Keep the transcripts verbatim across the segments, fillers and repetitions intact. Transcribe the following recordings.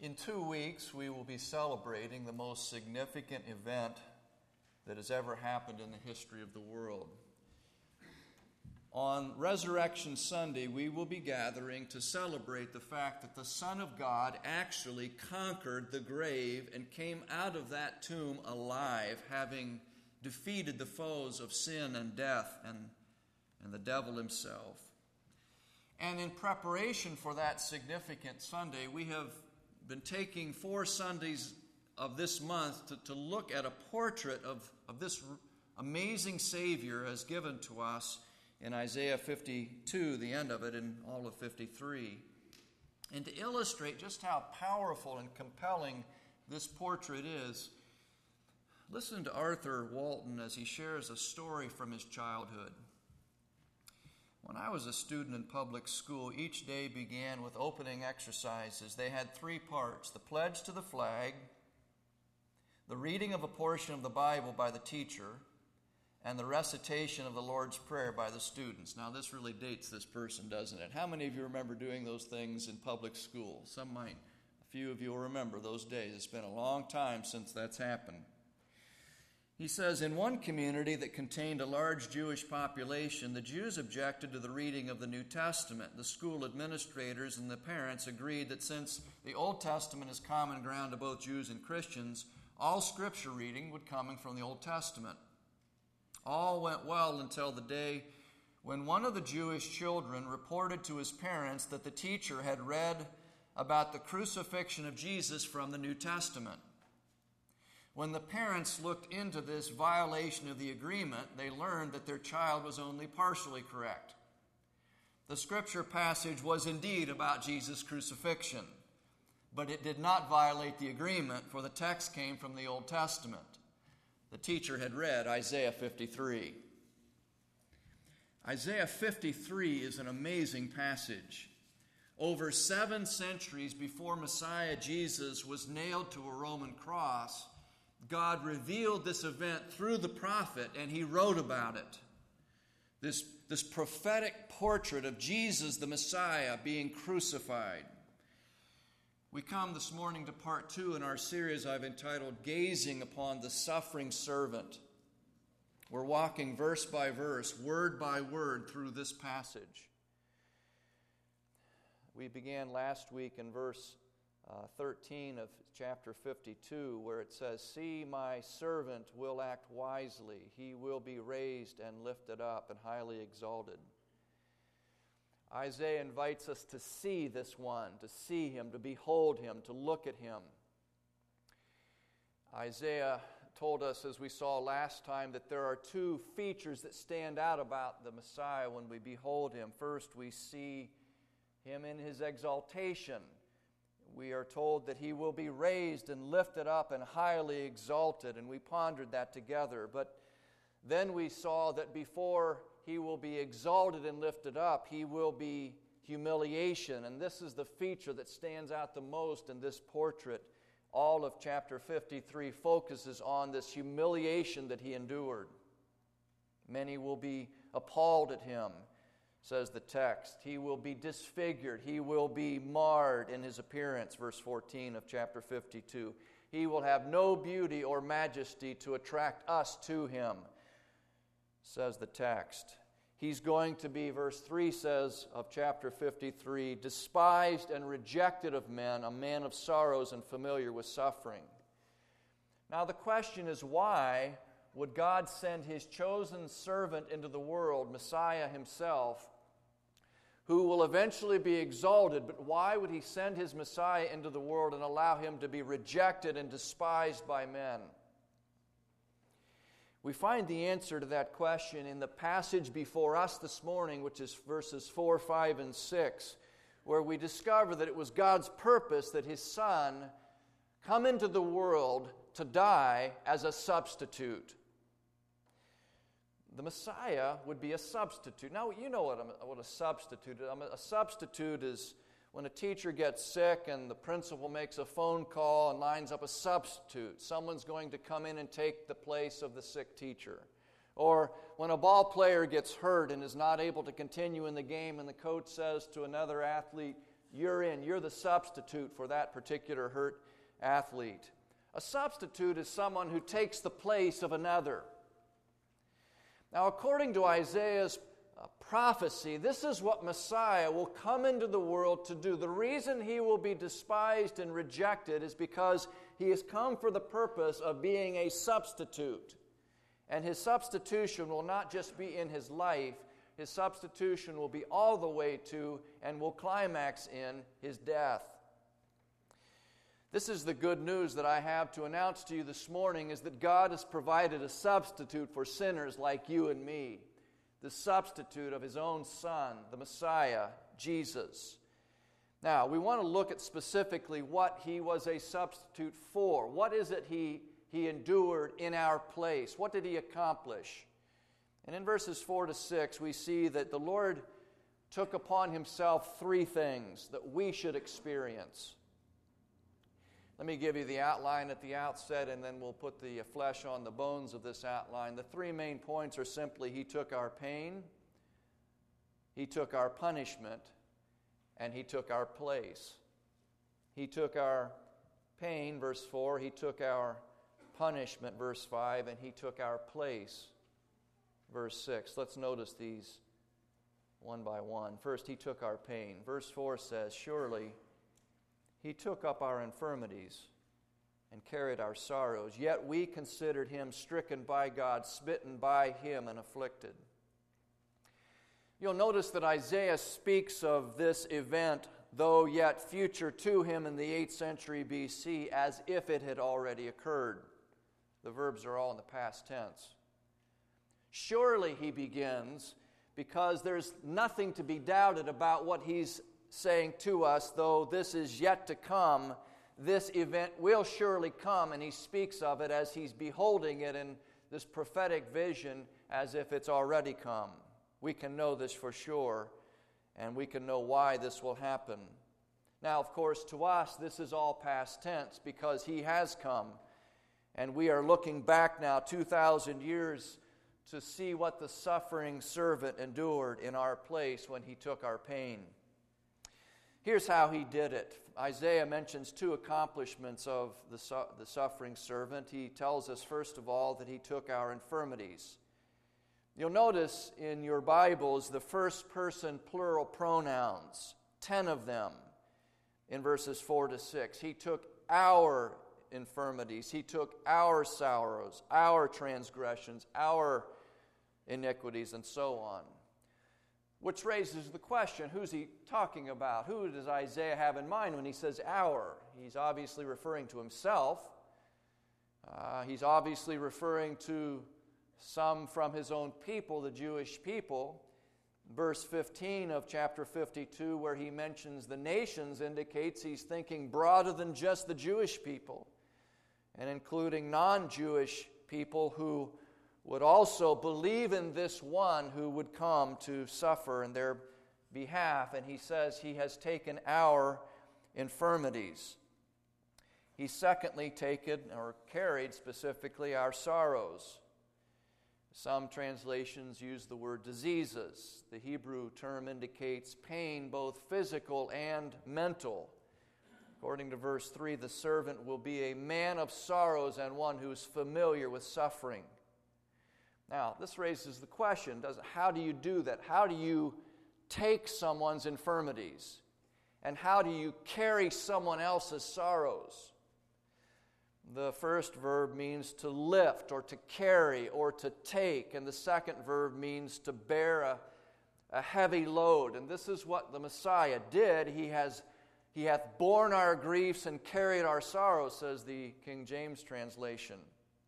In two weeks, we will be celebrating the most significant event that has ever happened in the history of the world. On Resurrection Sunday, we will be gathering to celebrate the fact that the Son of God actually conquered the grave and came out of that tomb alive, having defeated the foes of sin and death and, and the devil himself. And in preparation for that significant Sunday, we have been taking four Sundays of this month to, to look at a portrait of, of this amazing Savior as given to us in Isaiah fifty-two, the end of it, in all of fifty-three. And to illustrate just how powerful and compelling this portrait is, listen to Arthur Walton as he shares a story from his childhood. When I was a student in public school, each day began with opening exercises. They had three parts: the pledge to the flag, the reading of a portion of the Bible by the teacher, and the recitation of the Lord's Prayer by the students. Now, this really dates this person, doesn't it? How many of you remember doing those things in public school? Some might. A few of you will remember those days. It's been a long time since that's happened. He says, in one community that contained a large Jewish population, the Jews objected to the reading of the New Testament. The school administrators and the parents agreed that since the Old Testament is common ground to both Jews and Christians, all Scripture reading would come from the Old Testament. All went well until the day when one of the Jewish children reported to his parents that the teacher had read about the crucifixion of Jesus from the New Testament. When the parents looked into this violation of the agreement, they learned that their child was only partially correct. The Scripture passage was indeed about Jesus' crucifixion, but it did not violate the agreement, for the text came from the Old Testament. The teacher had read Isaiah fifty-three. Isaiah fifty-three is an amazing passage. Over seven centuries before Messiah Jesus was nailed to a Roman cross, God revealed this event through the prophet, and he wrote about it. This, this prophetic portrait of Jesus, the Messiah, being crucified. We come this morning to part two in our series I've entitled Gazing Upon the Suffering Servant. We're walking verse by verse, word by word through this passage. We began last week in verse uh, thirteen of chapter fifty-two, where it says, "See, my servant will act wisely. He will be raised and lifted up and highly exalted." Isaiah invites us to see this one, to see him, to behold him, to look at him. Isaiah told us, as we saw last time, that there are two features that stand out about the Messiah when we behold him. First, we see him in his exaltation. We are told that he will be raised and lifted up and highly exalted, and we pondered that together. But then we saw that before he will be exalted and lifted up, he will be humiliation. And this is the feature that stands out the most in this portrait. All of chapter fifty-three focuses on this humiliation that he endured. Many will be appalled at him, says the text. He will be disfigured. He will be marred in his appearance, verse fourteen of chapter fifty-two. He will have no beauty or majesty to attract us to him, says the text. He's going to be, verse three says of chapter fifty-three, despised and rejected of men, a man of sorrows and familiar with suffering. Now the question is, why would God send his chosen servant into the world, Messiah himself, who will eventually be exalted, but why would he send his Messiah into the world and allow him to be rejected and despised by men? We find the answer to that question in the passage before us this morning, which is verses four, five, and six, where we discover that it was God's purpose that his Son come into the world to die as a substitute. The Messiah would be a substitute. Now, you know what a, what a substitute is. A substitute is when a teacher gets sick and the principal makes a phone call and lines up a substitute. Someone's going to come in and take the place of the sick teacher. Or when a ball player gets hurt and is not able to continue in the game and the coach says to another athlete, you're in. You're the substitute for that particular hurt athlete. A substitute is someone who takes the place of another. Now, according to Isaiah's uh, prophecy, this is what Messiah will come into the world to do. The reason he will be despised and rejected is because he has come for the purpose of being a substitute. And his substitution will not just be in his life, his substitution will be all the way to and will climax in his death. This is the good news that I have to announce to you this morning, is that God has provided a substitute for sinners like you and me. The substitute of his own Son, the Messiah, Jesus. Now, we want to look at specifically what he was a substitute for. What is it he, he endured in our place? What did he accomplish? And in verses four to six, we see that the Lord took upon himself three things that we should experience. Let me give you the outline at the outset, and then we'll put the flesh on the bones of this outline. The three main points are simply, he took our pain, he took our punishment, and he took our place. He took our pain, verse four, he took our punishment, verse five, and he took our place, verse six. Let's notice these one by one. First, he took our pain. Verse four says, surely he took up our infirmities and carried our sorrows, yet we considered him stricken by God, smitten by him, and afflicted. You'll notice that Isaiah speaks of this event, though yet future to him in the eighth century B C, as if it had already occurred. The verbs are all in the past tense. Surely, he begins, because there's nothing to be doubted about what he's saying to us, though this is yet to come, this event will surely come, and he speaks of it as he's beholding it in this prophetic vision as if it's already come. We can know this for sure, and we can know why this will happen. Now, of course, to us, this is all past tense because he has come, and we are looking back now two thousand years to see what the suffering servant endured in our place when he took our pain. Here's how he did it. Isaiah mentions two accomplishments of the, su- the suffering servant. He tells us, first of all, that he took our infirmities. You'll notice in your Bibles the first person plural pronouns, ten of them, in verses four to six. He took our infirmities. He took our sorrows, our transgressions, our iniquities, and so on. Which raises the question, who's he talking about? Who does Isaiah have in mind when he says our? He's obviously referring to himself. Uh, he's obviously referring to some from his own people, the Jewish people. Verse fifteen of chapter fifty-two, where he mentions the nations, indicates he's thinking broader than just the Jewish people, and including non-Jewish people who would also believe in this one who would come to suffer in their behalf. And he says he has taken our infirmities. He secondly taken, or carried specifically, our sorrows. Some translations use the word diseases. The Hebrew term indicates pain, both physical and mental. According to verse three, the servant will be a man of sorrows and one who is familiar with suffering. Now, this raises the question, does, how do you do that? How do you take someone's infirmities? And how do you carry someone else's sorrows? The first verb means to lift or to carry or to take, and the second verb means to bear a, a heavy load. And this is what the Messiah did. He has He hath borne our griefs and carried our sorrows, says the King James translation.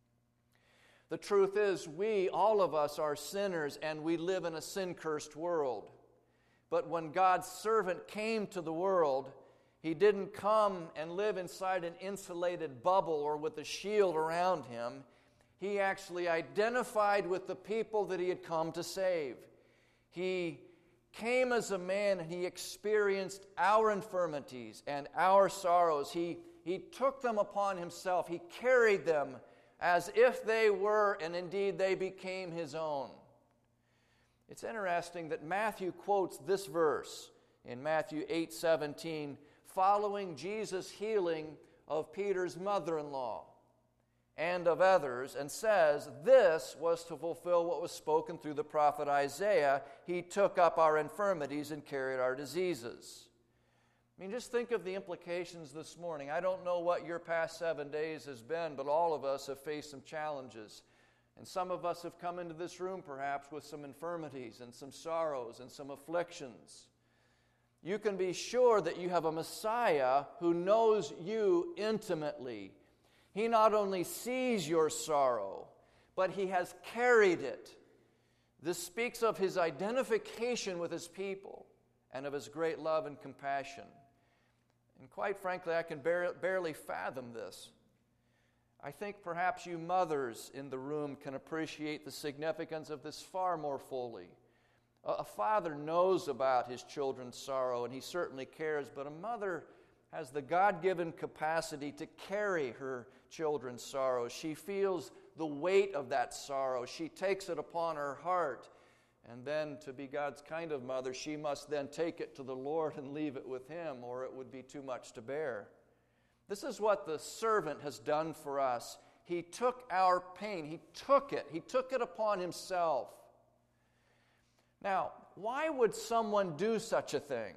The truth is, we, all of us, are sinners, and we live in a sin-cursed world. But when God's servant came to the world, he didn't come and live inside an insulated bubble or with a shield around him. He actually identified with the people that he had come to save. He came as a man, and he experienced our infirmities and our sorrows. He, he took them upon himself. He carried them as if they were, and indeed they became his own. It's interesting that Matthew quotes this verse in Matthew eight seventeen, following Jesus' healing of Peter's mother-in-law and of others, and says this was to fulfill what was spoken through the prophet Isaiah. He took up our infirmities and carried our diseases. I mean, just think of the implications this morning. I don't know what your past seven days has been, but all of us have faced some challenges. And some of us have come into this room perhaps with some infirmities and some sorrows and some afflictions. You can be sure that you have a Messiah who knows you intimately. He not only sees your sorrow, but He has carried it. This speaks of His identification with His people and of His great love and compassion. And quite frankly, I can bar- barely fathom this. I think perhaps you mothers in the room can appreciate the significance of this far more fully. A, a father knows about his children's sorrow, and he certainly cares, but a mother has the God-given capacity to carry her children's sorrow. She feels the weight of that sorrow. She takes it upon her heart. And then, to be God's kind of mother, she must then take it to the Lord and leave it with Him, or it would be too much to bear. This is what the servant has done for us. He took our pain. He took it. He took it upon Himself. Now, why would someone do such a thing?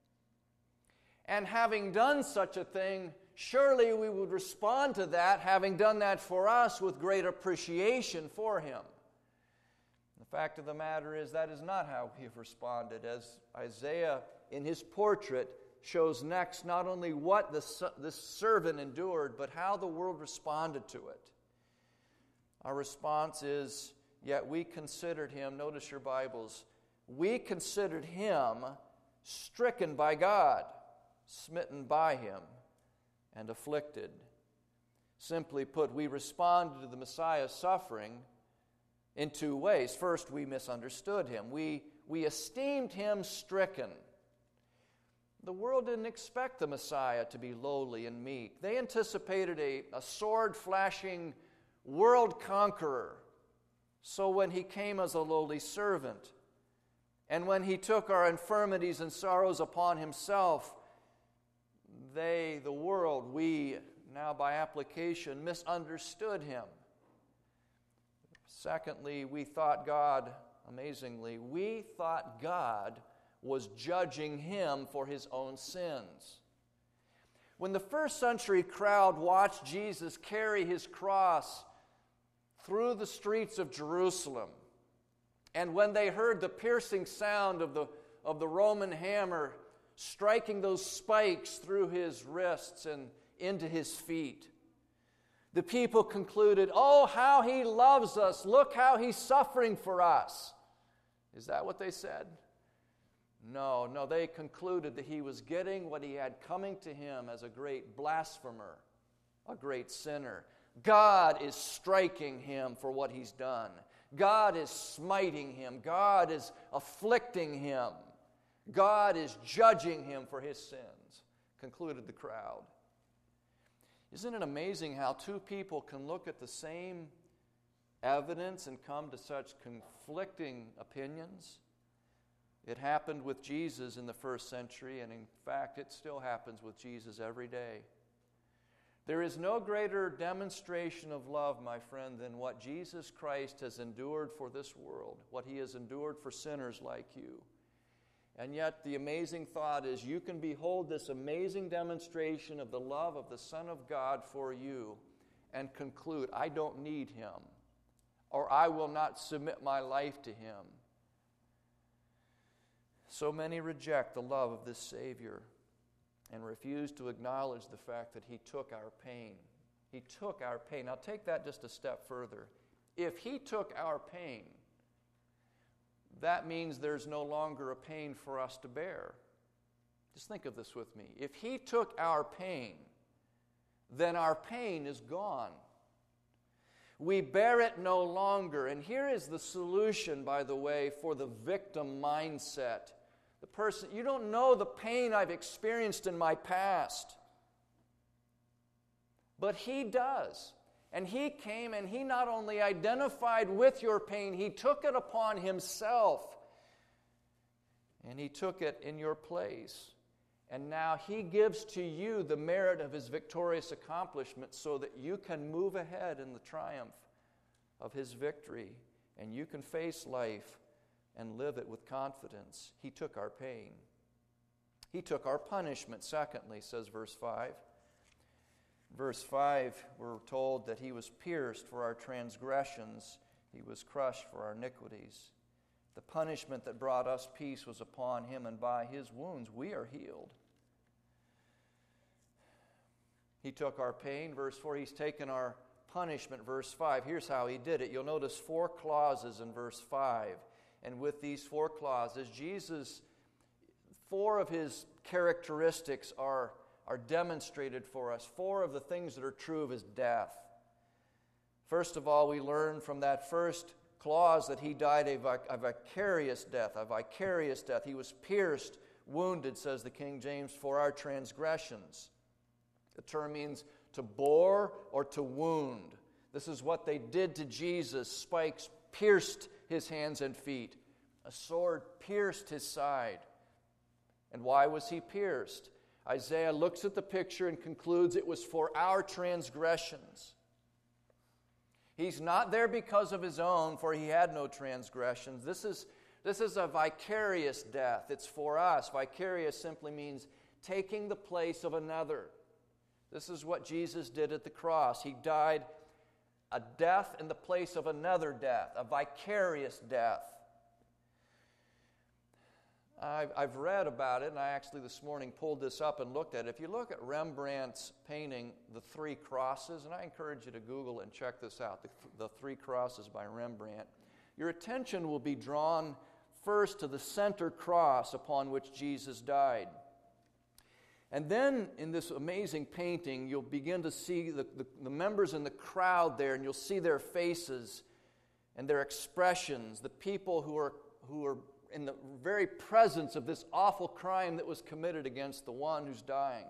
And having done such a thing, surely we would respond to that, having done that for us, with great appreciation for Him. The fact of the matter is that is not how we have responded. As Isaiah in his portrait shows next, not only what this, this servant endured, but how the world responded to it. Our response is, yet we considered Him, notice your Bibles, we considered Him stricken by God, smitten by Him, and afflicted. Simply put, we responded to the Messiah's suffering in two ways. First, we misunderstood Him. We, we esteemed Him stricken. The world didn't expect the Messiah to be lowly and meek. They anticipated a, a sword-flashing world conqueror. So when He came as a lowly servant, and when He took our infirmities and sorrows upon Himself, they, the world, we, now by application, misunderstood Him. Secondly, we thought God, amazingly, we thought God was judging Him for His own sins. When the first century crowd watched Jesus carry His cross through the streets of Jerusalem, and when they heard the piercing sound of the, of the Roman hammer striking those spikes through His wrists and into His feet, the people concluded, "Oh, how He loves us. Look how He's suffering for us." Is that what they said? No, no, they concluded that He was getting what He had coming to Him as a great blasphemer, a great sinner. God is striking Him for what He's done. God is smiting Him. God is afflicting Him. God is judging Him for His sins, concluded the crowd. Isn't it amazing how two people can look at the same evidence and come to such conflicting opinions? It happened with Jesus in the first century, and in fact, it still happens with Jesus every day. There is no greater demonstration of love, my friend, than what Jesus Christ has endured for this world, what He has endured for sinners like you. And yet the amazing thought is you can behold this amazing demonstration of the love of the Son of God for you and conclude, I don't need Him, or I will not submit my life to Him. So many reject the love of this Savior and refuse to acknowledge the fact that He took our pain. He took our pain. Now take that just a step further. If He took our pain, that means there's no longer a pain for us to bear. Just think of this with me. If He took our pain, then our pain is gone. We bear it no longer. And here is the solution, by the way, for the victim mindset. The person, you don't know the pain I've experienced in my past. But He does. And He came and He not only identified with your pain, He took it upon Himself. And he took it in your place. And now he gives to you the merit of his victorious accomplishment so that you can move ahead in the triumph of his victory. And you can face life and live it with confidence. He took our pain. He took our punishment, secondly, says verse five. Verse five, we're told that he was pierced for our transgressions. He was crushed for our iniquities. The punishment that brought us peace was upon him, and by his wounds we are healed. He took our pain. Verse four, he's taken our punishment. Verse five, here's how he did it. You'll notice four clauses in verse five. And with these four clauses, Jesus, four of his characteristics are, are demonstrated for us. Four of the things that are true of his death. First of all, we learn from that first clause that he died a, vic- a vicarious death, a vicarious death. He was pierced, wounded, says the King James, for our transgressions. The term means to bore or to wound. This is what they did to Jesus. Spikes pierced his hands and feet. A sword pierced his side. And why was he pierced? Isaiah looks at the picture and concludes it was for our transgressions. He's not there because of his own, for he had no transgressions. This is, this is a vicarious death. It's for us. Vicarious simply means taking the place of another. This is what Jesus did at the cross. He died a death in the place of another death, a vicarious death. I've, I've read about it, and I actually this morning pulled this up and looked at it. If you look at Rembrandt's painting, The Three Crosses, and I encourage you to Google and check this out, the, the Three Crosses by Rembrandt, your attention will be drawn first to the center cross upon which Jesus died. And then in this amazing painting, you'll begin to see the, the, the members in the crowd there, and you'll see their faces and their expressions, the people who are who are in the very presence of this awful crime that was committed against the one who's dying.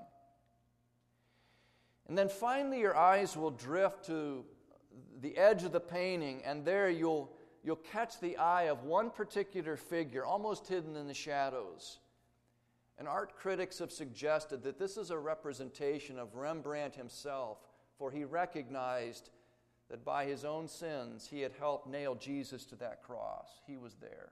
And then finally your eyes will drift to the edge of the painting, and there you'll, you'll catch the eye of one particular figure, almost hidden in the shadows. And art critics have suggested that this is a representation of Rembrandt himself, for he recognized that by his own sins he had helped nail Jesus to that cross. He was there.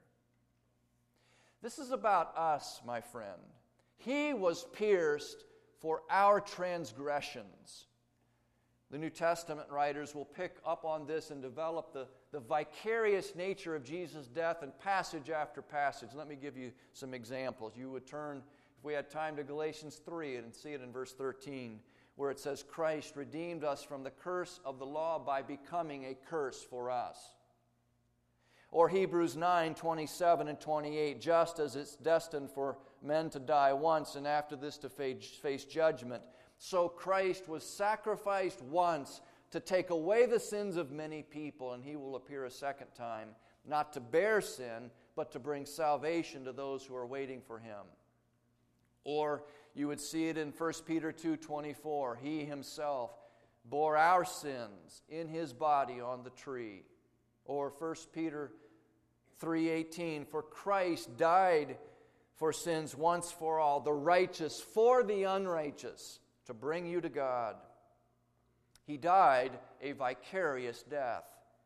This is about us, my friend. He was pierced for our transgressions. The New Testament writers will pick up on this and develop the, the vicarious nature of Jesus' death in passage after passage. Let me give you some examples. You would turn, if we had time, to Galatians three and see it in verse thirteen, where it says, Christ redeemed us from the curse of the law by becoming a curse for us. Or Hebrews nine, twenty-seven and twenty-eight, just as it's destined for men to die once and after this to face judgment, so Christ was sacrificed once to take away the sins of many people, and he will appear a second time, not to bear sin, but to bring salvation to those who are waiting for him. Or you would see it in First Peter two twenty-four, he himself bore our sins in his body on the tree. Or First Peter three eighteen, for Christ died for sins once for all, the righteous for the unrighteous, to bring you to God. He died a vicarious death.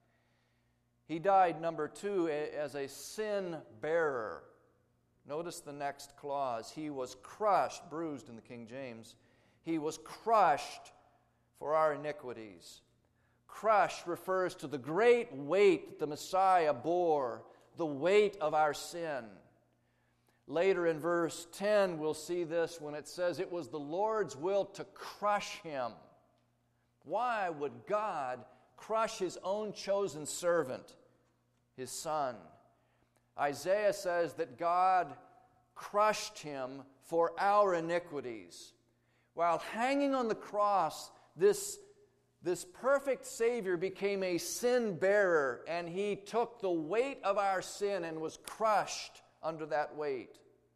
He died, number two, as a sin bearer. Notice the next clause. He was crushed, bruised in the King James. He was crushed for our iniquities. Crushed refers to the great weight that the Messiah bore, the weight of our sin. Later in verse ten, we'll see this when it says it was the Lord's will to crush him. Why would God crush his own chosen servant, his son? Isaiah says that God crushed him for our iniquities. While hanging on the cross, this, this perfect Savior became a sin bearer, and he took the weight of our sin and was crushed under that weight.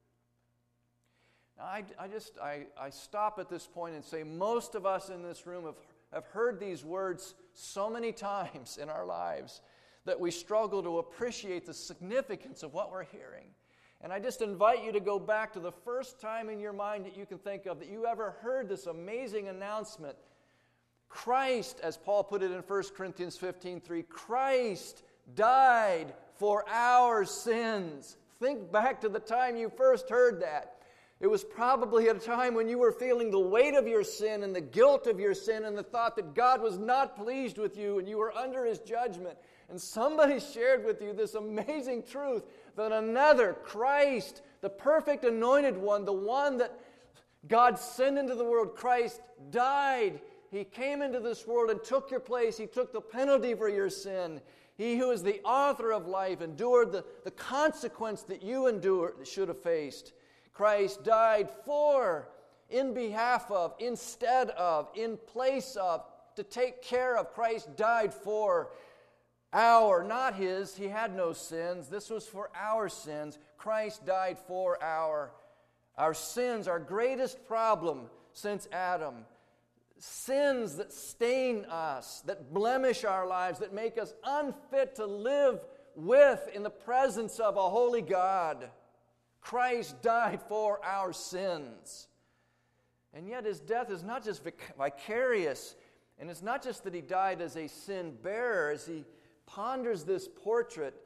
Now, I, I just, I, I stop at this point and say most of us in this room have, have heard these words so many times in our lives that we struggle to appreciate the significance of what we're hearing. And I just invite you to go back to the first time in your mind that you can think of that you ever heard this amazing announcement. Christ, as Paul put it in First Corinthians fifteen three, Christ died for our sins. Think back to the time you first heard that. It was probably at a time when you were feeling the weight of your sin and the guilt of your sin and the thought that God was not pleased with you and you were under His judgment. And somebody shared with you this amazing truth that another, Christ, the perfect anointed one, the one that God sent into the world, Christ died. He came into this world and took your place. He took the penalty for your sin. He who is the author of life endured the, the consequence that you endured, should have faced. Christ died for, in behalf of, instead of, in place of, to take care of. Christ died for our, not His. He had no sins. This was for our sins. Christ died for our, our sins, our greatest problem since Adam. Sins that stain us, that blemish our lives, that make us unfit to live with in the presence of a holy God. Christ died for our sins. And yet His death is not just vic- vicarious, and it's not just that He died as a sin bearer. As he ponders this portrait,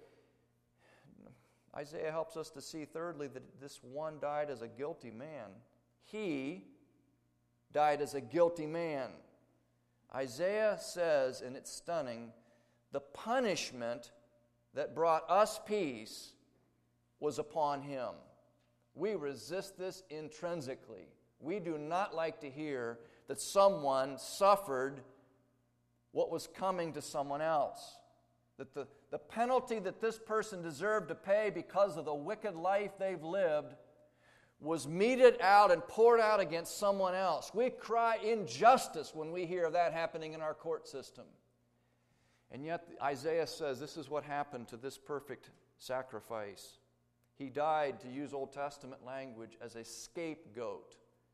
Isaiah helps us to see, thirdly, that this one died as a guilty man. He died as a guilty man. Isaiah says, and it's stunning, the punishment that brought us peace was upon Him. We resist this intrinsically. We do not like to hear that someone suffered what was coming to someone else. That the, the penalty that this person deserved to pay because of the wicked life they've lived was meted out and poured out against someone else. We cry injustice when we hear of that happening in our court system. And yet Isaiah says this is what happened to this perfect sacrifice. He died, to use Old Testament language, as a scapegoat.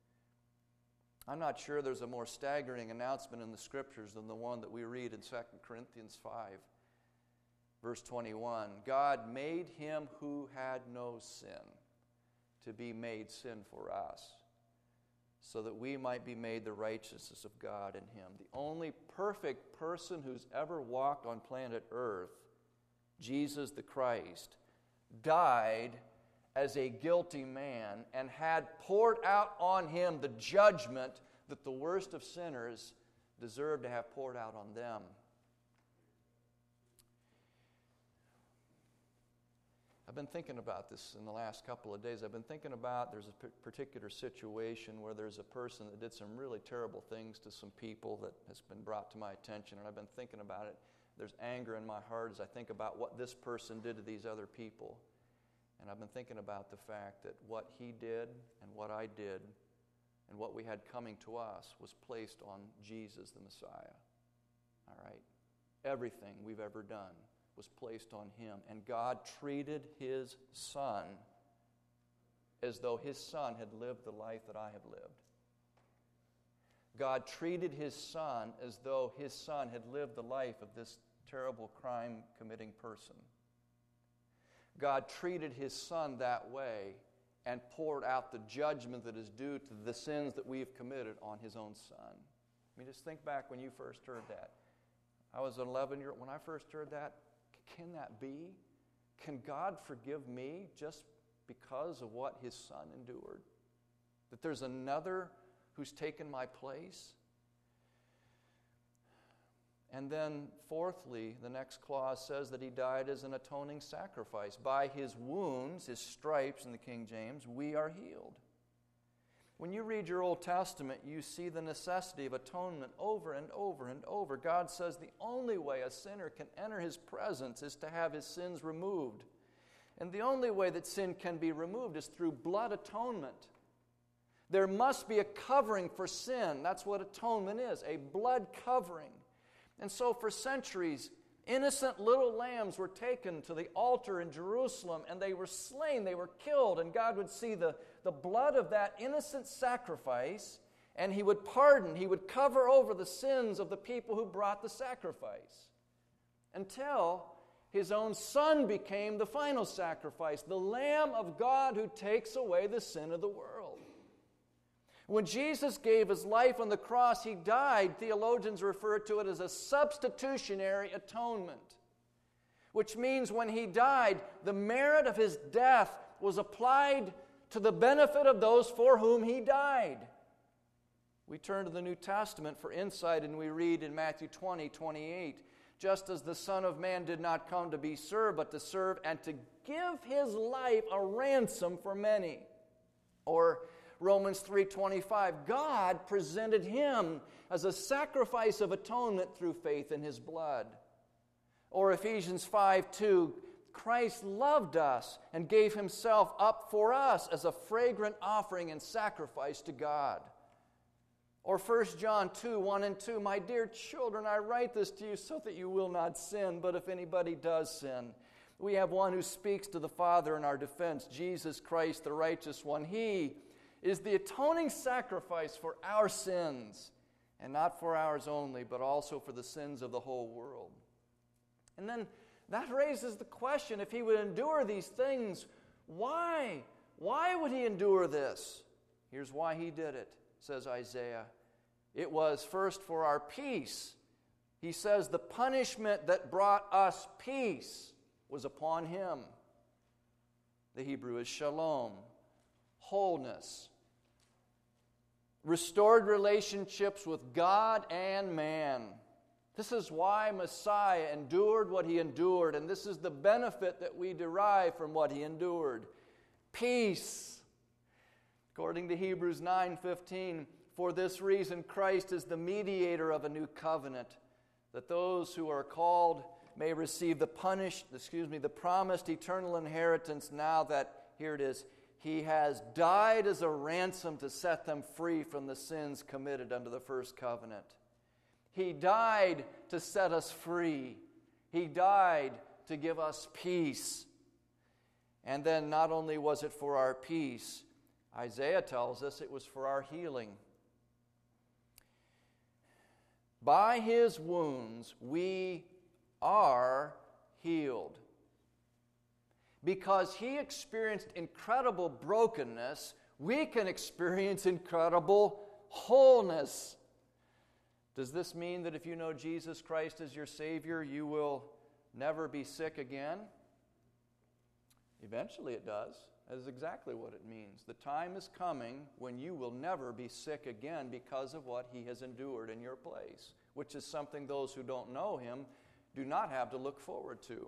I'm not sure there's a more staggering announcement in the Scriptures than the one that we read in Second Corinthians five, verse twenty-one. God made Him who had no sin to be made sin for us, so that we might be made the righteousness of God in Him. The only perfect person who's ever walked on planet Earth, Jesus the Christ, died as a guilty man and had poured out on Him the judgment that the worst of sinners deserve to have poured out on them. I've been thinking about this in the last couple of days. I've been thinking about there's a particular situation where there's a person that did some really terrible things to some people that has been brought to my attention, and I've been thinking about it. There's anger in my heart as I think about what this person did to these other people. And I've been thinking about the fact that what he did and what I did and what we had coming to us was placed on Jesus the Messiah. All right? Everything we've ever done was placed on Him. And God treated His Son as though His Son had lived the life that I have lived. God treated His Son as though His Son had lived the life of this terrible crime-committing person. God treated His Son that way and poured out the judgment that is due to the sins that we have committed on His own Son. I mean, just think back when you first heard that. I was an eleven-year-old. When I first heard that, can that be? Can God forgive me just because of what His Son endured? That there's another who's taken my place? And then, fourthly, the next clause says that He died as an atoning sacrifice. By His wounds, His stripes in the King James, we are healed. When you read your Old Testament, you see the necessity of atonement over and over and over. God says the only way a sinner can enter His presence is to have his sins removed. And the only way that sin can be removed is through blood atonement. There must be a covering for sin. That's what atonement is, a blood covering. And so for centuries, innocent little lambs were taken to the altar in Jerusalem, and they were slain, they were killed, and God would see the, the blood of that innocent sacrifice, and He would pardon, He would cover over the sins of the people who brought the sacrifice, until His own Son became the final sacrifice, the Lamb of God who takes away the sin of the world. When Jesus gave His life on the cross, He died. Theologians refer to it as a substitutionary atonement, which means when He died, the merit of His death was applied to the benefit of those for whom He died. We turn to the New Testament for insight, and we read in Matthew twenty, twenty-eight, just as the Son of Man did not come to be served, but to serve and to give His life a ransom for many. Or Romans three twenty-five, God presented Him as a sacrifice of atonement through faith in His blood. Or Ephesians five two, Christ loved us and gave Himself up for us as a fragrant offering and sacrifice to God. Or First John two, one and two, my dear children, I write this to you so that you will not sin, but if anybody does sin, we have one who speaks to the Father in our defense, Jesus Christ, the righteous one. He is the atoning sacrifice for our sins, and not for ours only, but also for the sins of the whole world. And then that raises the question, if He would endure these things, why? Why would He endure this? Here's why He did it, says Isaiah. It was first for our peace. He says the punishment that brought us peace was upon Him. The Hebrew is shalom, wholeness, restored relationships with God and man. This is why Messiah endured what He endured, and this is the benefit that we derive from what He endured. Peace. According to Hebrews nine fifteen, for this reason Christ is the mediator of a new covenant, that those who are called may receive the punished, excuse me, the promised eternal inheritance now that, here it is, He has died as a ransom to set them free from the sins committed under the first covenant. He died to set us free. He died to give us peace. And then not only was it for our peace, Isaiah tells us it was for our healing. By His wounds we are healed. Because He experienced incredible brokenness, we can experience incredible wholeness. Does this mean that if you know Jesus Christ as your Savior, you will never be sick again? Eventually it does. That is exactly what it means. The time is coming when you will never be sick again because of what He has endured in your place, which is something those who don't know Him do not have to look forward to.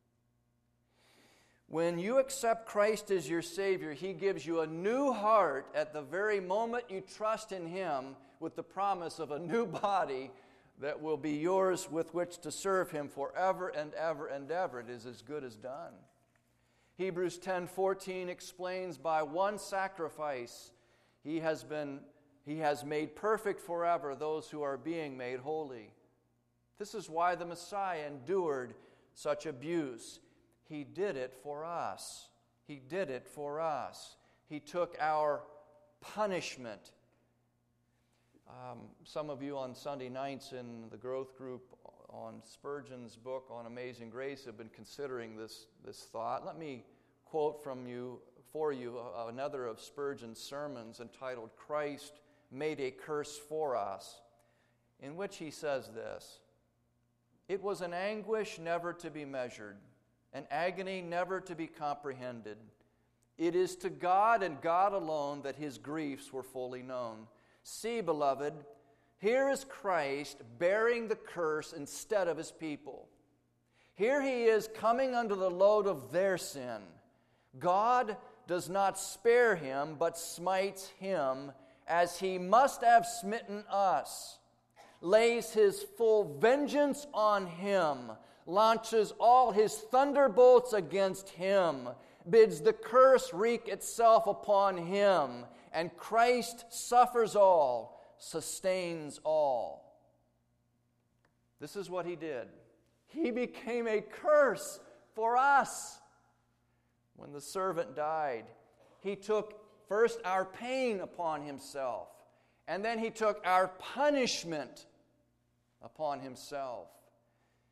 When you accept Christ as your Savior, He gives you a new heart at the very moment you trust in Him, with the promise of a new body that will be yours with which to serve Him forever and ever and ever. It is as good as done. Hebrews ten fourteen explains, by one sacrifice he has been he has made perfect forever those who are being made holy. This is why the Messiah endured such abuse. He did it for us. He did it for us. He took our punishment. Um, some of you on Sunday nights in the growth group on Spurgeon's book on Amazing Grace have been considering this, this thought. Let me quote from you, for you, uh, another of Spurgeon's sermons entitled, Christ Made a Curse for Us, in which he says this: it was an anguish never to be measured, an agony never to be comprehended. It is to God and God alone that His griefs were fully known. See, beloved, here is Christ bearing the curse instead of His people. Here He is coming under the load of their sin. God does not spare Him, but smites Him, as He must have smitten us, lays His full vengeance on Him, launches all His thunderbolts against Him, bids the curse wreak itself upon Him, and Christ suffers all, sustains all. This is what He did. He became a curse for us. When the servant died, He took first our pain upon Himself, and then He took our punishment upon Himself.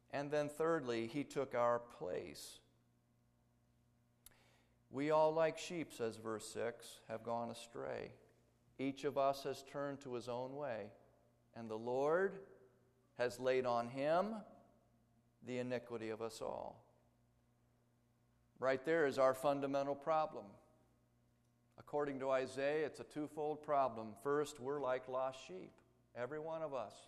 And then thirdly, he took our place. We all like sheep, says verse six, have gone astray. Each of us has turned to his own way, and the Lord has laid on him the iniquity of us all. Right there is our fundamental problem. According to Isaiah, it's a twofold problem. First, we're like lost sheep, every one of us.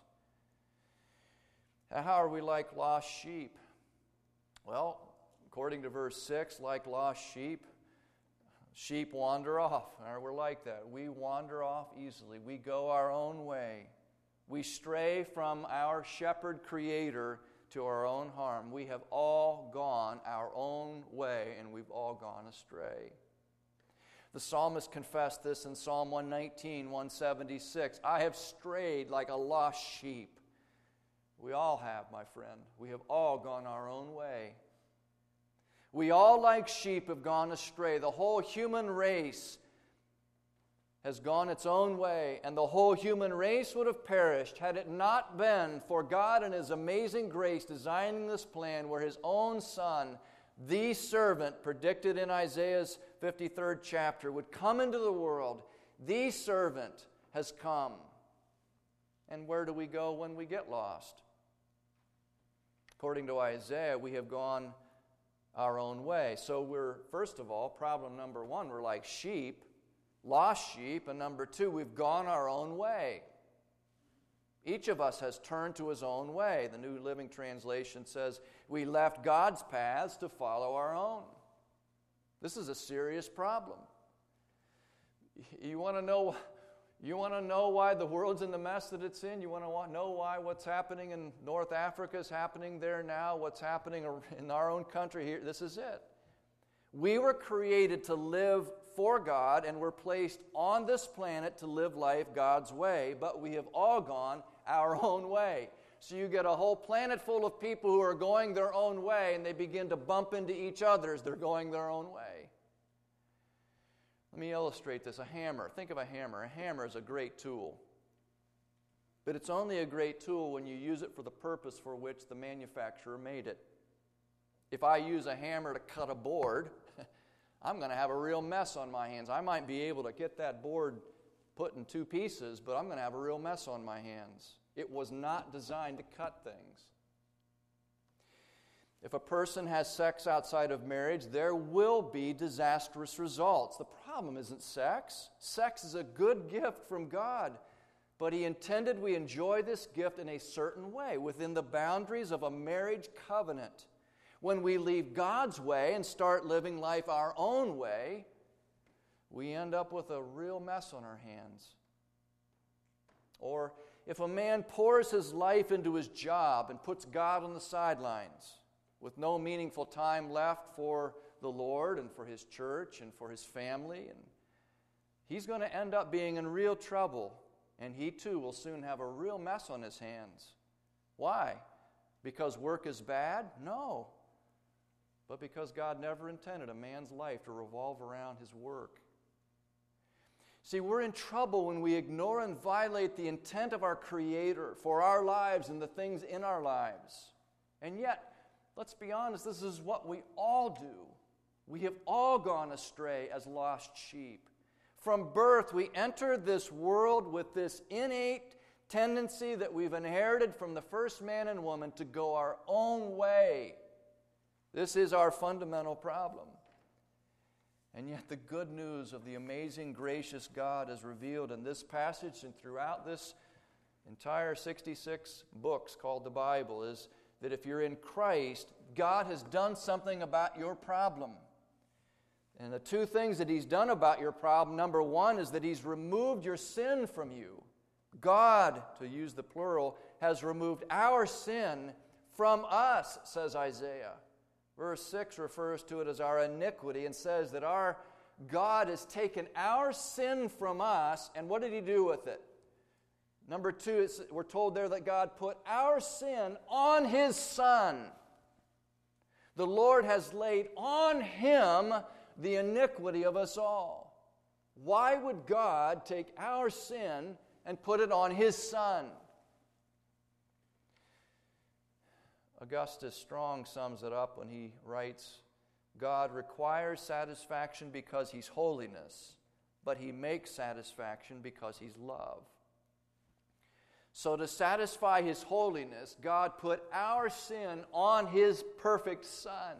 How are we like lost sheep? Well, according to verse six, like lost sheep, sheep wander off. We're like that. We wander off easily. We go our own way. We stray from our shepherd creator to our own harm. We have all gone our own way, and we've all gone astray. The psalmist confessed this in Psalm one nineteen, one seventy-six. I have strayed like a lost sheep. We all have, my friend. We have all gone our own way. We all, like sheep, have gone astray. The whole human race has gone its own way, and the whole human race would have perished had it not been for God and His amazing grace designing this plan where His own Son, the servant predicted in Isaiah's fifty-third chapter, would come into the world. The servant has come. And where do we go when we get lost? According to Isaiah, we have gone our own way. So we're, first of all, problem number one, we're like sheep, lost sheep, and number two, we've gone our own way. Each of us has turned to his own way. The New Living Translation says, we left God's paths to follow our own. This is a serious problem. You want to know, you want to know why the world's in the mess that it's in? You want to know why what's happening in North Africa is happening there now? What's happening in our own country here? This is it. We were created to live for God, and we're placed on this planet to live life God's way, but we have all gone our own way. So you get a whole planet full of people who are going their own way, and they begin to bump into each other as they're going their own way. Let me illustrate this. A hammer. Think of a hammer. A hammer is a great tool. But it's only a great tool when you use it for the purpose for which the manufacturer made it. If I use a hammer to cut a board, I'm going to have a real mess on my hands. I might be able to get that board put in two pieces, but I'm going to have a real mess on my hands. It was not designed to cut things. If a person has sex outside of marriage, there will be disastrous results. The problem isn't sex. Sex is a good gift from God, but He intended we enjoy this gift in a certain way, within the boundaries of a marriage covenant. When we leave God's way and start living life our own way, we end up with a real mess on our hands. Or if a man pours his life into his job and puts God on the sidelines, with no meaningful time left for the Lord and for His church and for his family, and he's going to end up being in real trouble, and he too will soon have a real mess on his hands. Why? Because work is bad? No. But because God never intended a man's life to revolve around his work. See, we're in trouble when we ignore and violate the intent of our Creator for our lives and the things in our lives. And yet, let's be honest, this is what we all do. We have all gone astray as lost sheep. From birth, we entered this world with this innate tendency that we've inherited from the first man and woman to go our own way. This is our fundamental problem. And yet the good news of the amazing, gracious God is revealed in this passage and throughout this entire sixty-six books called the Bible is that if you're in Christ, God has done something about your problem. And the two things that He's done about your problem, number one, is that He's removed your sin from you. God, to use the plural, has removed our sin from us, says Isaiah. Verse six refers to it as our iniquity and says that our God has taken our sin from us, and what did He do with it? Number two, it's, we're told there that God put our sin on His Son. The Lord has laid on Him the iniquity of us all. Why would God take our sin and put it on His Son? Augustus Strong sums it up when he writes, God requires satisfaction because He's holiness, but He makes satisfaction because He's love. So to satisfy His holiness, God put our sin on His perfect Son.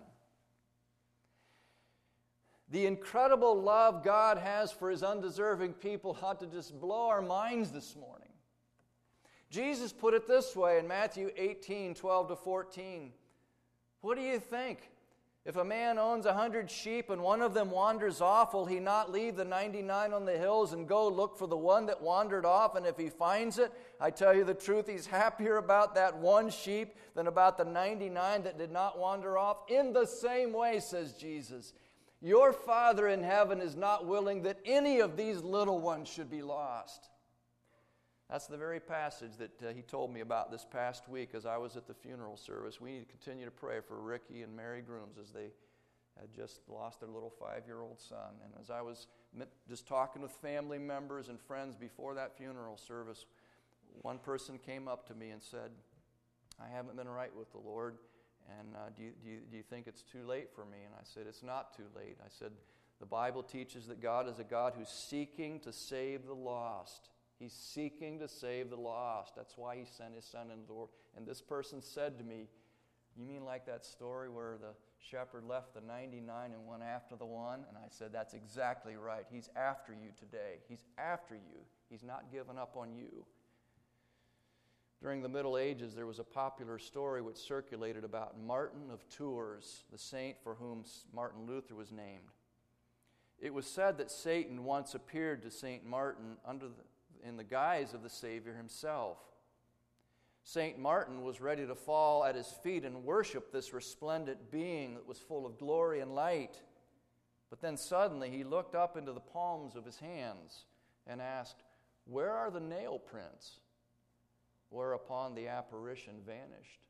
The incredible love God has for His undeserving people ought to just blow our minds this morning. Jesus put it this way in Matthew eighteen, twelve to fourteen. What do you think? If a man owns a hundred sheep and one of them wanders off, will he not leave the ninety-nine on the hills and go look for the one that wandered off? And if he finds it, I tell you the truth, he's happier about that one sheep than about the ninety-nine that did not wander off. In the same way, says Jesus, your Father in heaven is not willing that any of these little ones should be lost. That's the very passage that uh, he told me about this past week as I was at the funeral service. We need to continue to pray for Ricky and Mary Grooms as they had just lost their little five-year-old son. And as I was just talking with family members and friends before that funeral service, one person came up to me and said, I haven't been right with the Lord, and uh, do, you, do, you, do you think it's too late for me? And I said, it's not too late. I said, the Bible teaches that God is a God who's seeking to save the lost. He's seeking to save the lost. That's why He sent His Son into the world. And this person said to me, you mean like that story where the shepherd left the ninety-nine and went after the one? And I said, that's exactly right. He's after you today. He's after you. He's not given up on you. During the Middle Ages, there was a popular story which circulated about Martin of Tours, the saint for whom Martin Luther was named. It was said that Satan once appeared to Saint Martin under the in the guise of the Savior Himself. Saint Martin was ready to fall at His feet and worship this resplendent being that was full of glory and light. But then suddenly he looked up into the palms of his hands and asked, where are the nail prints? Whereupon the apparition vanished.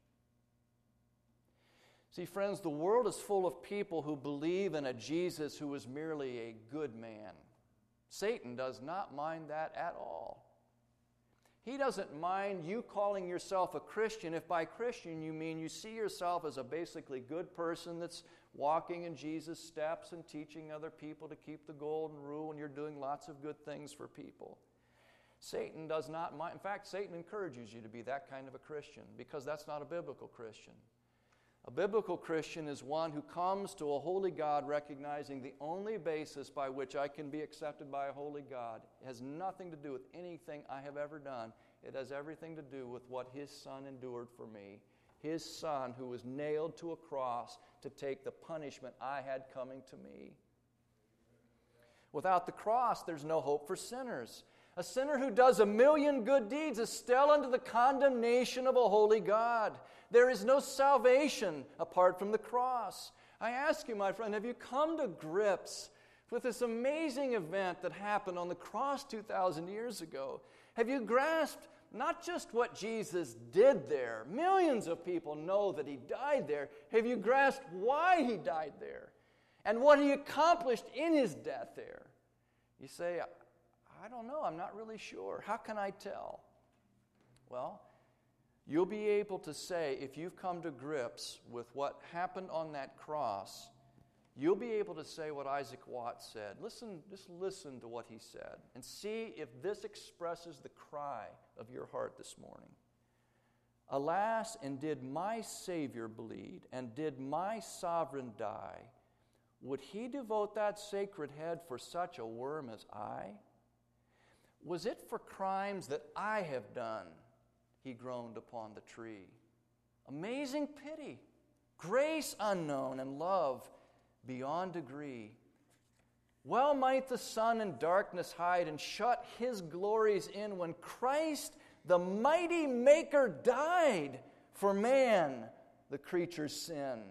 See, friends, the world is full of people who believe in a Jesus who is merely a good man. Satan does not mind that at all. He doesn't mind you calling yourself a Christian if by Christian you mean you see yourself as a basically good person that's walking in Jesus' steps and teaching other people to keep the golden rule, and you're doing lots of good things for people. Satan does not mind. In fact, Satan encourages you to be that kind of a Christian because that's not a biblical Christian. A biblical Christian is one who comes to a holy God recognizing the only basis by which I can be accepted by a holy God. It has nothing to do with anything I have ever done. It has everything to do with what His Son endured for me. His Son who was nailed to a cross to take the punishment I had coming to me. Without the cross, there's no hope for sinners. A sinner who does a million good deeds is still under the condemnation of a holy God. There is no salvation apart from the cross. I ask you, my friend, have you come to grips with this amazing event that happened on the cross two thousand years ago? Have you grasped not just what Jesus did there? Millions of people know that He died there. Have you grasped why He died there and what He accomplished in His death there? You say, I don't know, I'm not really sure. How can I tell? Well, you'll be able to say, if you've come to grips with what happened on that cross, you'll be able to say what Isaac Watts said. Listen, just listen to what he said and see if this expresses the cry of your heart this morning. Alas, and did my Savior bleed, and did my sovereign die, would He devote that sacred head for such a worm as I? Was it for crimes that I have done? He groaned upon the tree. Amazing pity, grace unknown, and love beyond degree. Well might the sun in darkness hide and shut His glories in when Christ, the mighty Maker, died for man, the creature's sin.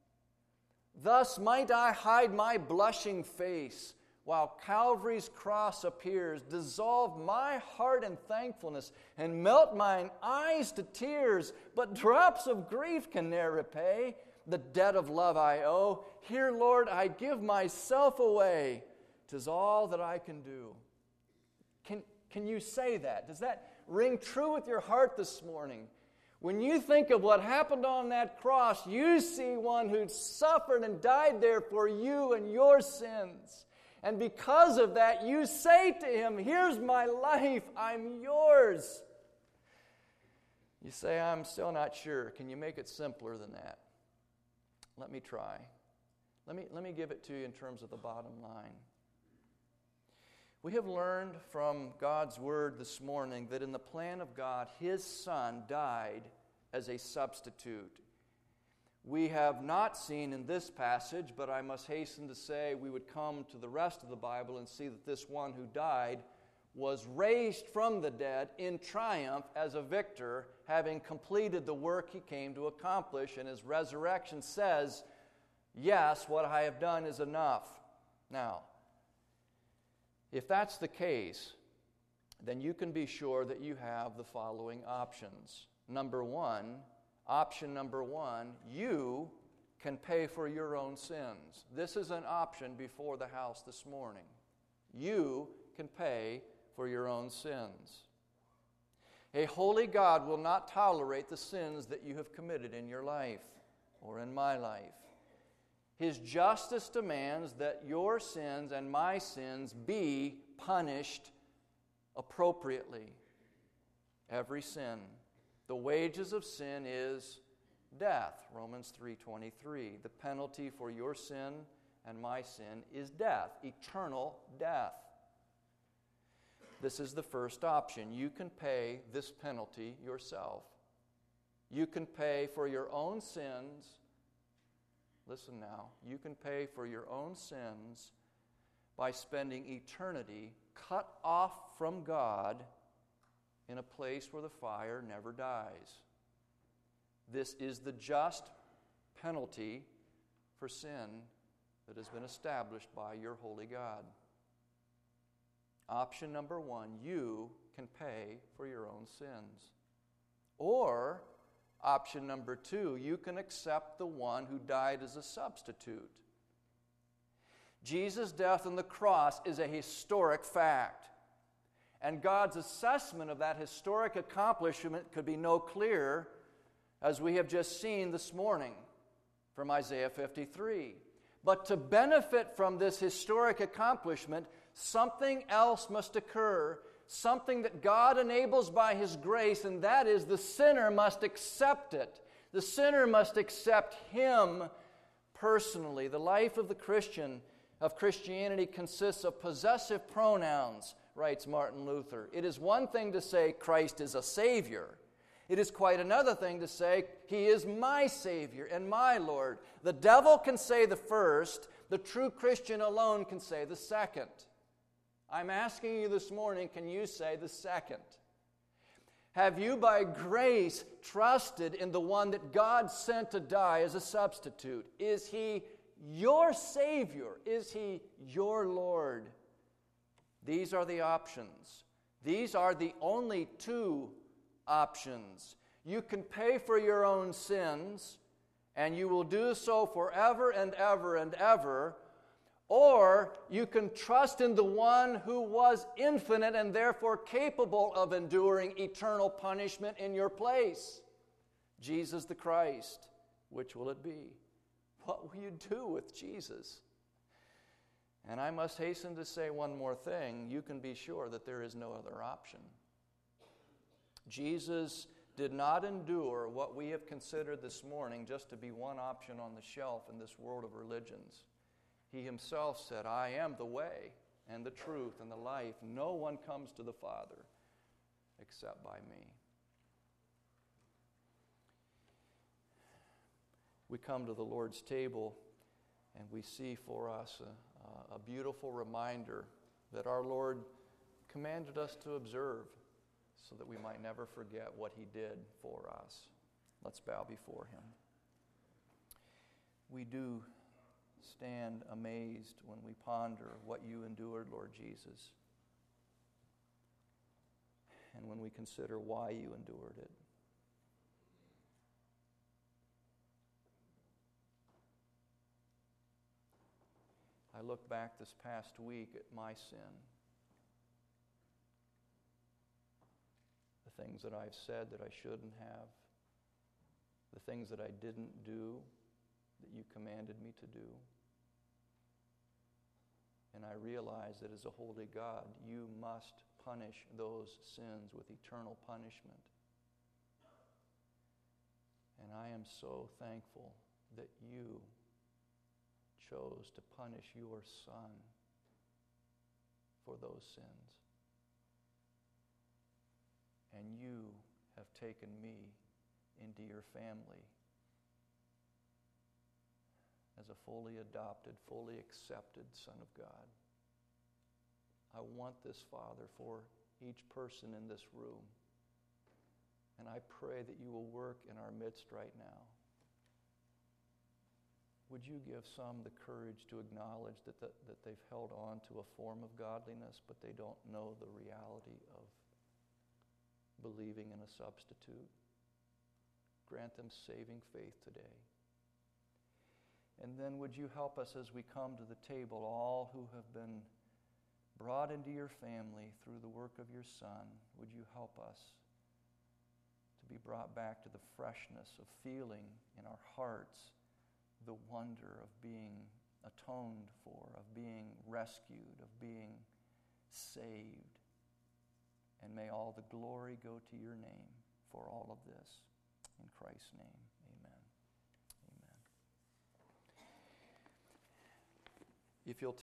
Thus might I hide my blushing face while Calvary's cross appears, dissolve my heart in thankfulness, and melt mine eyes to tears, but drops of grief can ne'er repay the debt of love I owe. Here, Lord, I give myself away. 'Tis all that I can do. Can, can you say that? Does that ring true with your heart this morning? When you think of what happened on that cross, you see one who suffered and died there for you and your sins. And because of that, you say to him, here's my life, I'm yours. You say, I'm still not sure. Can you make it simpler than that? Let me try. Let me, let me give it to you in terms of the bottom line. We have learned from God's Word this morning that in the plan of God, His Son died as a substitute. We have not seen in this passage, but I must hasten to say we would come to the rest of the Bible and see that this one who died was raised from the dead in triumph as a victor, having completed the work He came to accomplish, and His resurrection says, yes, what I have done is enough. Now, if that's the case, then you can be sure that you have the following options. Number one, option number one, you can pay for your own sins. This is an option before the house this morning. You can pay for your own sins. A holy God will not tolerate the sins that you have committed in your life or in my life. His justice demands that your sins and my sins be punished appropriately. Every sin. The wages of sin is death, Romans three twenty-three. The penalty for your sin and my sin is death, eternal death. This is the first option. You can pay this penalty yourself. You can pay for your own sins. Listen now. You can pay for your own sins by spending eternity cut off from God in a place where the fire never dies. This is the just penalty for sin that has been established by your holy God. Option number one, you can pay for your own sins. Or, option number two, you can accept the one who died as a substitute. Jesus' death on the cross is a historic fact. And God's assessment of that historic accomplishment could be no clearer, as we have just seen this morning from Isaiah fifty-three. But to benefit from this historic accomplishment, something else must occur, something that God enables by His grace, and that is the sinner must accept it. The sinner must accept Him personally. The life of the Christian, of Christianity, consists of possessive pronouns, writes Martin Luther. It is one thing to say Christ is a Savior. It is quite another thing to say He is my Savior and my Lord. The devil can say the first. The true Christian alone can say the second. I'm asking you this morning, can you say the second? Have you by grace trusted in the one that God sent to die as a substitute? Is He your Savior? Is He your Lord? These are the options. These are the only two options. You can pay for your own sins, and you will do so forever and ever and ever, or you can trust in the one who was infinite and therefore capable of enduring eternal punishment in your place, Jesus the Christ. Which will it be? What will you do with Jesus? And I must hasten to say one more thing. You can be sure that there is no other option. Jesus did not endure what we have considered this morning just to be one option on the shelf in this world of religions. He Himself said, I am the way and the truth and the life. No one comes to the Father except by me. We come to the Lord's table and we see for us a, a beautiful reminder that our Lord commanded us to observe so that we might never forget what He did for us. Let's bow before Him. We do stand amazed when we ponder what You endured, Lord Jesus, and when we consider why You endured it. I look back this past week at my sin, the things that I've said that I shouldn't have, the things that I didn't do that you commanded me to do. And I realize that as a holy God, you must punish those sins with eternal punishment. And I am so thankful that you chose to punish your Son for those sins. And you have taken me into your family as a fully adopted, fully accepted Son of God. I want this, Father, for each person in this room. And I pray that you will work in our midst right now. Would you give some the courage to acknowledge that, the, that they've held on to a form of godliness, but they don't know the reality of believing in a substitute? Grant them saving faith today. And then would you help us as we come to the table, all who have been brought into your family through the work of your Son, would you help us to be brought back to the freshness of feeling in our hearts the wonder of being atoned for, of being rescued, of being saved. And may all the glory go to your name for all of this. In Christ's name, amen. Amen. If you'll